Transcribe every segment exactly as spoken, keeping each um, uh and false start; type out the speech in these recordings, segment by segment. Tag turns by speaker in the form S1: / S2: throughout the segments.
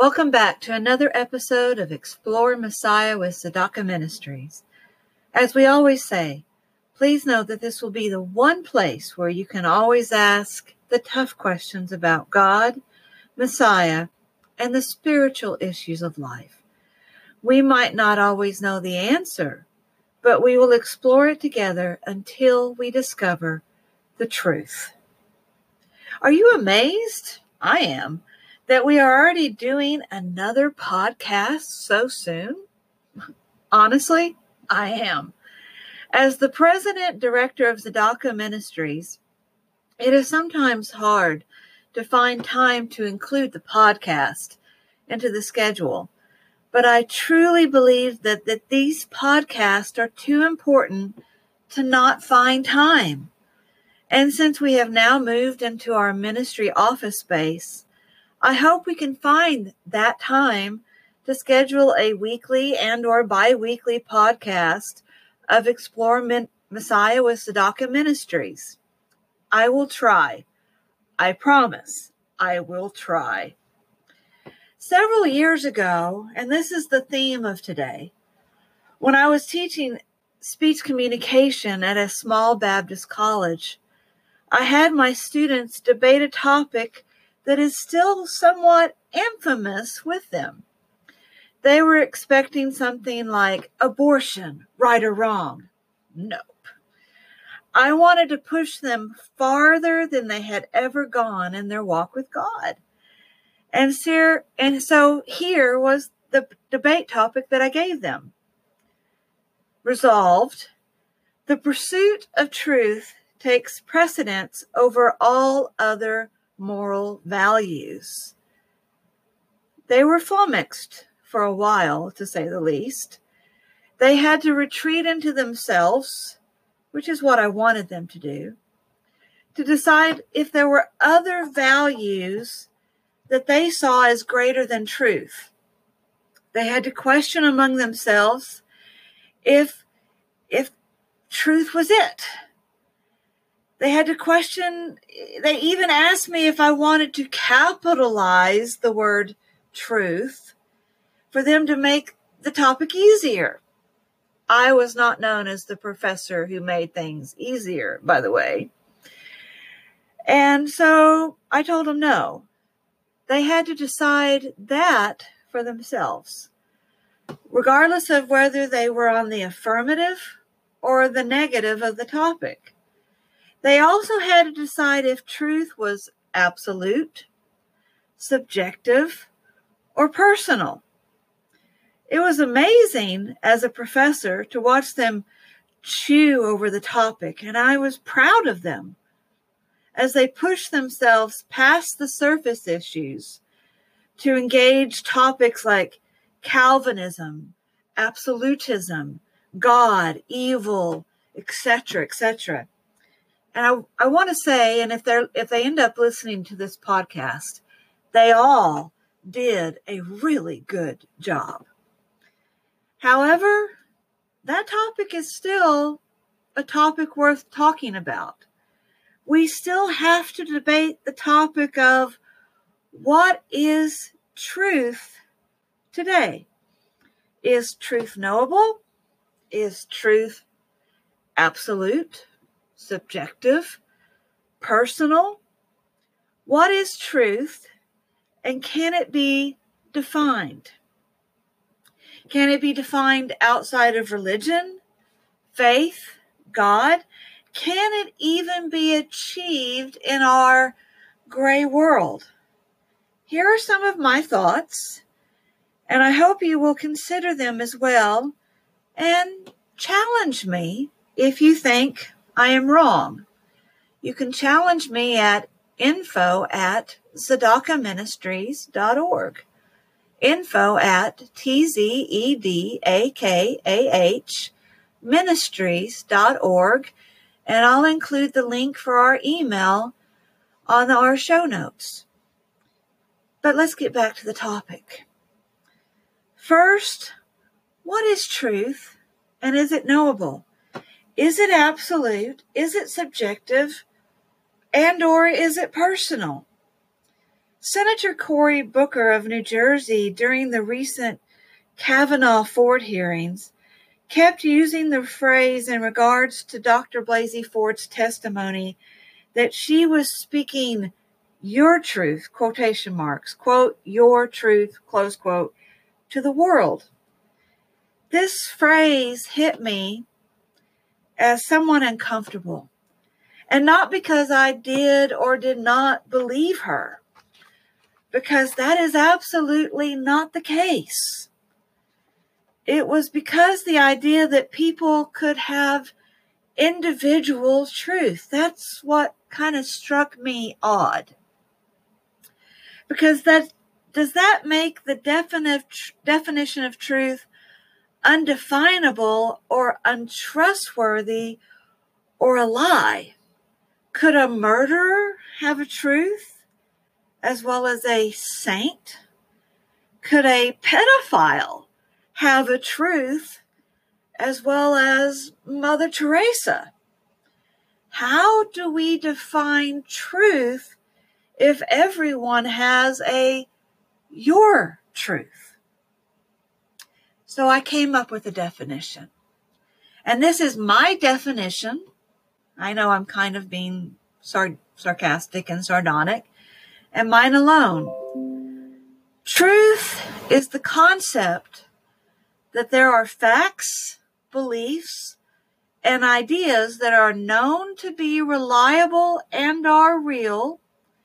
S1: Welcome back to another episode of Explore Messiah with Tzedakah Ministries. As we always say, please know that this will be the one place where you can always ask the tough questions about God, Messiah, and the spiritual issues of life. We might not always know the answer, but we will explore it together until we discover the truth. Are you amazed? I am. That we are already doing another podcast so soon? Honestly, I am. As the President Director of Tzedakah Ministries, it is sometimes hard to find time to include the podcast into the schedule. But I truly believe that, that these podcasts are too important to not find time. And since we have now moved into our ministry office space, I hope we can find that time to schedule a weekly and or bi-weekly podcast of Explore Min- Messiah with Tzedakah Ministries. I will try. I promise I will try. Several years ago, and this is the theme of today, when I was teaching speech communication at a small Baptist college, I had my students debate a topic that is still somewhat infamous with them. They were expecting something like abortion, right or wrong. Nope. I wanted to push them farther than they had ever gone in their walk with God. And so, and so here was the debate topic that I gave them. Resolved, the pursuit of truth takes precedence over all other moral values. They were flummoxed for a while, to say the least. They had to retreat into themselves, which is what I wanted them to do, to decide if there were other values that they saw as greater than truth. They had to question among themselves if, if truth was it. They had to question, they even asked me if I wanted to capitalize the word truth for them to make the topic easier. I was not known as the professor who made things easier, by the way. And so I told them no. They had to decide that for themselves, regardless of whether they were on the affirmative or the negative of the topic. They also had to decide if truth was absolute, subjective, or personal. It was amazing as a professor to watch them chew over the topic, and I was proud of them as they pushed themselves past the surface issues to engage topics like Calvinism, absolutism, God, evil, et cetera, et cetera. And I, I want to say, and if they're if they end up listening to this podcast, they all did a really good job. However, that topic is still a topic worth talking about. We still have to debate the topic of what is truth today. Is truth knowable? Is truth absolute? Subjective, personal? What is truth, and can it be defined? Can it be defined outside of religion, faith, God? Can it even be achieved in our gray world? Here are some of my thoughts, and I hope you will consider them as well and challenge me if you think I am wrong. You can challenge me at info at tzedakah ministries dot org. Info at T Z E D A K A H ministries dot org. And I'll include the link for our email on our show notes. But let's get back to the topic. First, what is truth, and is it knowable? Is it absolute? Is it subjective? And or is it personal? Senator Cory Booker of New Jersey, during the recent Kavanaugh Ford hearings, kept using the phrase in regards to Doctor Blasey Ford's testimony that she was speaking your truth, quotation marks, quote, your truth, close quote, to the world. This phrase hit me as someone uncomfortable, and not because I did or did not believe her, because that is absolutely not the case. It was because the idea that people could have individual truth. That's what kind of struck me odd. Because that does that make the definite definition of truth undefinable or untrustworthy or a lie? Could a murderer have a truth as well as a saint? Could a pedophile have a truth as well as Mother Teresa? How do we define truth if everyone has a your truth? So I came up with a definition. And this is my definition. I know I'm kind of being sar- sarcastic and sardonic, and mine alone. Truth is the concept that there are facts, beliefs, and ideas that are known to be reliable and are real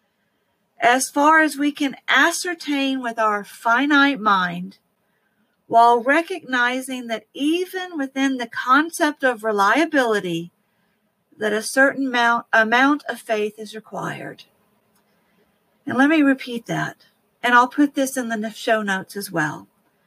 S1: as far as we can ascertain with our finite mind, while recognizing that even within the concept of reliability, that a certain amount, amount of faith is required. And let me repeat that, and I'll put this in the show notes as well.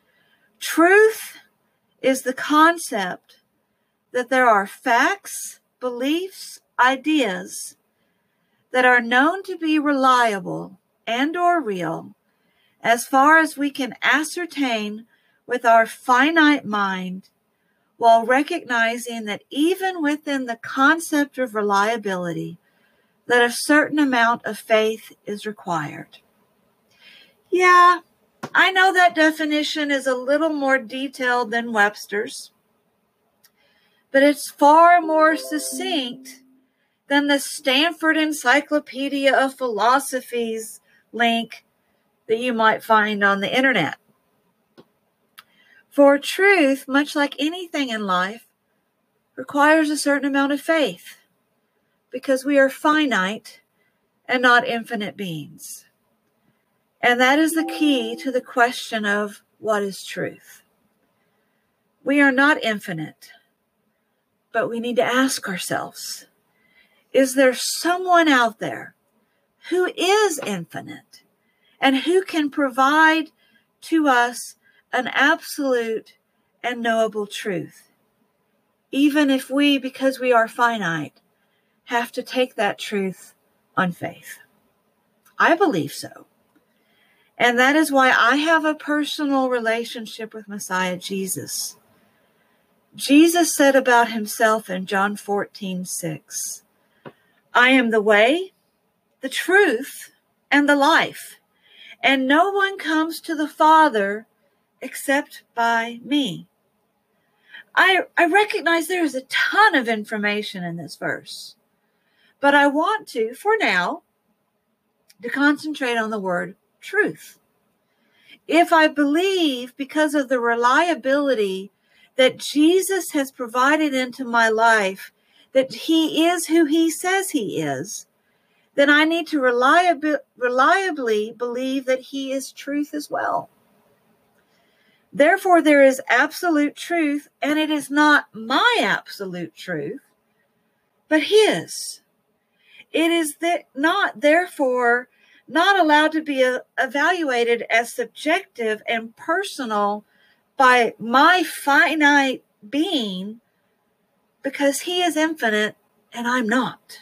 S1: Truth is the concept that there are facts, beliefs, ideas that are known to be reliable and or real as far as we can ascertain with our finite mind, while recognizing that even within the concept of reliability, that a certain amount of faith is required. Yeah, I know that definition is a little more detailed than Webster's, but it's far more succinct than the Stanford Encyclopedia of Philosophy's link that you might find on the internet. For truth, much like anything in life, requires a certain amount of faith, because we are finite and not infinite beings. And that is the key to the question of what is truth. We are not infinite, but we need to ask ourselves, is there someone out there who is infinite and who can provide to us an absolute and knowable truth, even if we, because we are finite, have to take that truth on faith? I believe so. And that is why I have a personal relationship with Messiah Jesus. Jesus said about himself in John fourteen six, I am the way, the truth, and the life, and no one comes to the Father except by me. I, I recognize there is a ton of information in this verse, but I want to, for now, to concentrate on the word truth. If I believe, because of the reliability that Jesus has provided into my life, that he is who he says he is, then I need to reliably, reliably believe that he is truth as well. Therefore, there is absolute truth, and it is not my absolute truth, but his. It is th- not, therefore, not allowed to be a- evaluated as subjective and personal by my finite being, because he is infinite and I'm not.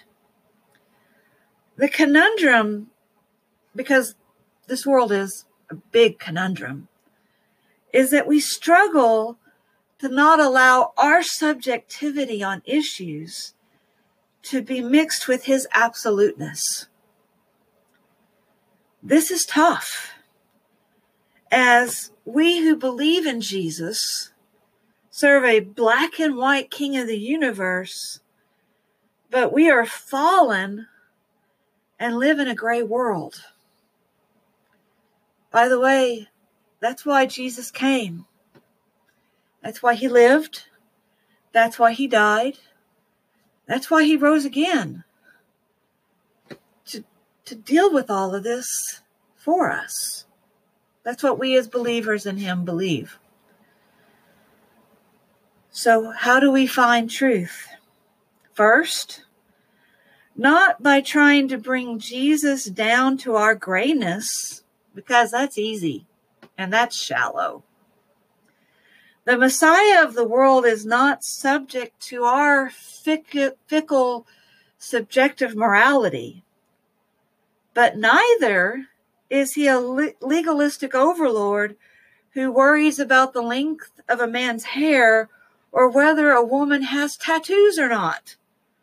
S1: The conundrum, because this world is a big conundrum, is that we struggle to not allow our subjectivity on issues to be mixed with his absoluteness. This is tough, as we who believe in Jesus serve a black and white King of the universe, but we are fallen and live in a gray world. By the way, that's why Jesus came. That's why he lived. That's why he died. That's why he rose again. To, to deal with all of this for us. That's what we as believers in him believe. So how do we find truth? First, not by trying to bring Jesus down to our grayness, because that's easy and that's shallow. The Messiah of the world is not subject to our fickle, fickle subjective morality, but neither is he a legalistic overlord who worries about the length of a man's hair or whether a woman has tattoos or not.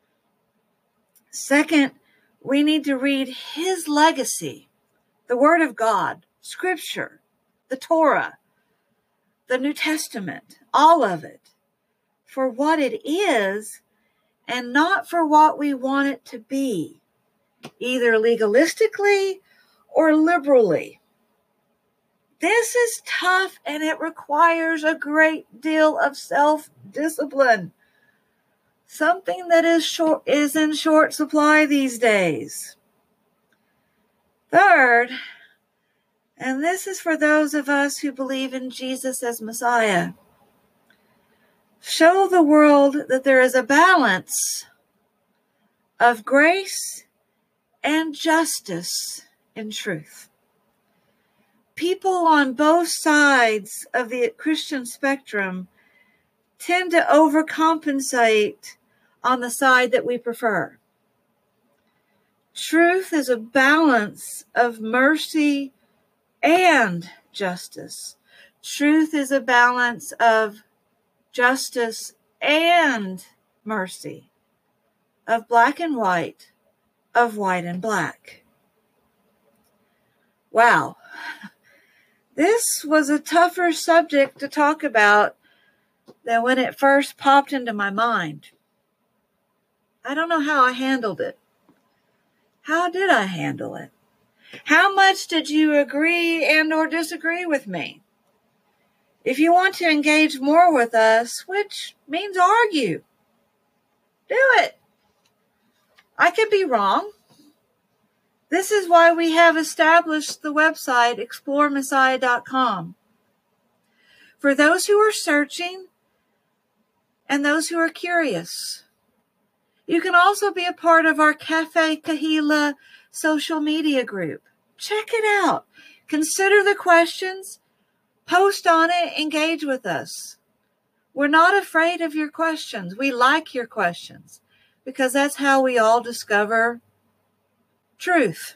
S1: Second, we need to read his legacy, the Word of God, Scripture, the Torah, the New Testament, all of it, for what it is and not for what we want it to be, either legalistically or liberally. This is tough and it requires a great deal of self-discipline, something that is short, is in short supply these days. Third, and this is for those of us who believe in Jesus as Messiah, show the world that there is a balance of grace and justice in truth. People on both sides of the Christian spectrum tend to overcompensate on the side that we prefer. Truth is a balance of mercy and justice. Truth is a balance of justice and mercy, of black and white, of white and black. Wow. This was a tougher subject to talk about than when it first popped into my mind. I don't know how I handled it. How did I handle it? How much did you agree and or disagree with me? If you want to engage more with us, which means argue, do it. I could be wrong. This is why we have established the website explore messiah dot com. For those who are searching and those who are curious. You can also be a part of our Cafe Kahila social media group. Check it out. Consider the questions. Post on it. Engage with us. We're not afraid of your questions. We like your questions because that's how we all discover truth.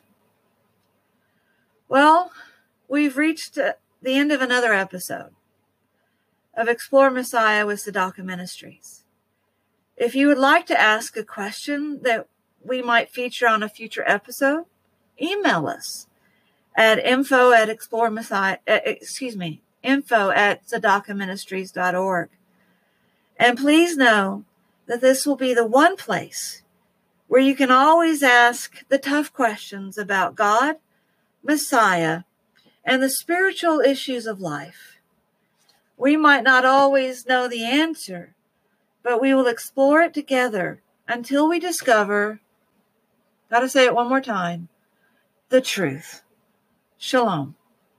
S1: Well, we've reached the end of another episode of Explore Messiah with Tzedakah Ministries. If you would like to ask a question that we might feature on a future episode, email us at info at explore messiah, excuse me, info at tzedakah ministries dot org. And please know that this will be the one place where you can always ask the tough questions about God, Messiah, and the spiritual issues of life. We might not always know the answer, but we will explore it together until we discover, gotta say it one more time, the truth. Shalom.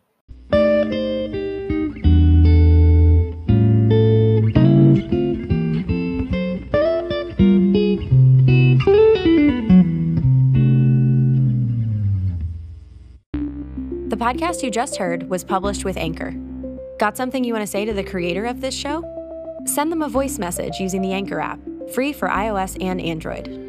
S2: The podcast you just heard was published with Anchor. Got something you want to say to the creator of this show? Send them a voice message using the Anchor app, free for iOS and Android.